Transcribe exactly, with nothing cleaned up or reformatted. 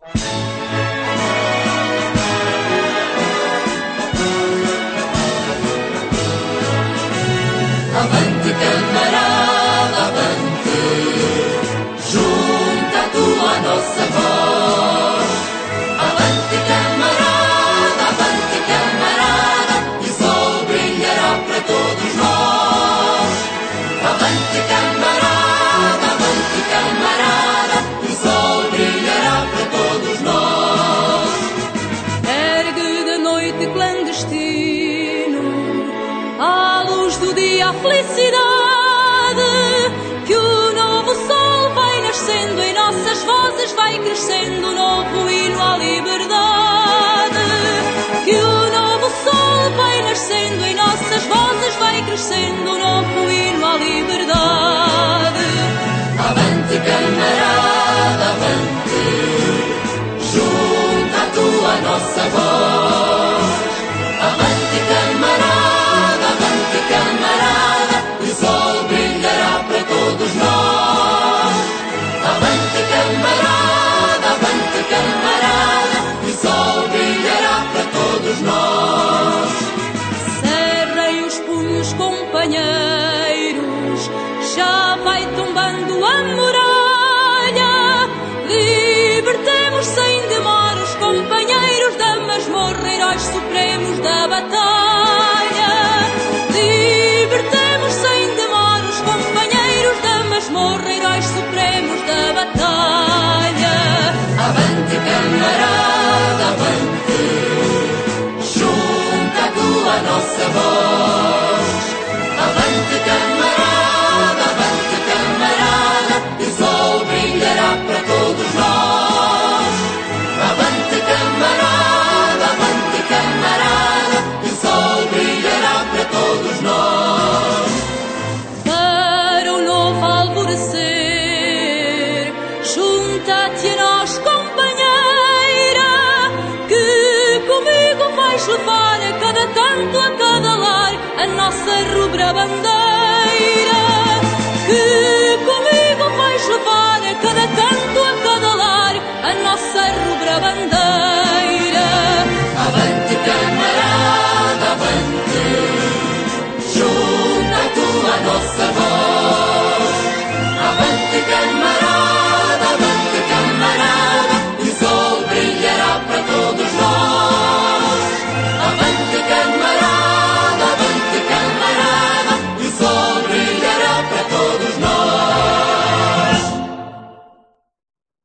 Avante, camarada, avante, junta a tua nossa voz. Avante, camarada, avante, camarada, e o sol brilhará para todos nós. Avante, camarada, avante, camarada, e o sol brilhará para todos nós. Ergue da noite clandestino à luz do dia a felicidade, que o novo sol vai nascendo em nossas vozes, vai crescendo um novo hino à liberdade. Que o novo sol vai nascendo em nossas vozes, vai crescendo um novo hino à liberdade. Avante, camarada, avante, junta a tua nossa voz. Avante, camarada, avante, camarada, e o sol brilhará para todos nós. Avante, camarada, avante, camarada, e o sol brilhará para todos nós. Cerrem os punhos, companheiros, já vai tombando a muralha. Libertemos sem demora os companheiros da masmorra, heróis supremos da batalha. Libertemos sem demora os companheiros da masmorra, heróis supremos da batalha. Avante, camarada, avante, junta a tua nossa voz. Avante, camarada, avante, camarada, e o sol brilhará para todos nós. Avante, camarada, avante, camarada, e o sol brilhará para todos nós. Para o novo alvorecer, junta-te a nós, companheira, que comigo vais levar a cada canto, a cada lar, a nossa rubra bandeira. Que comigo vais levar a cada canto,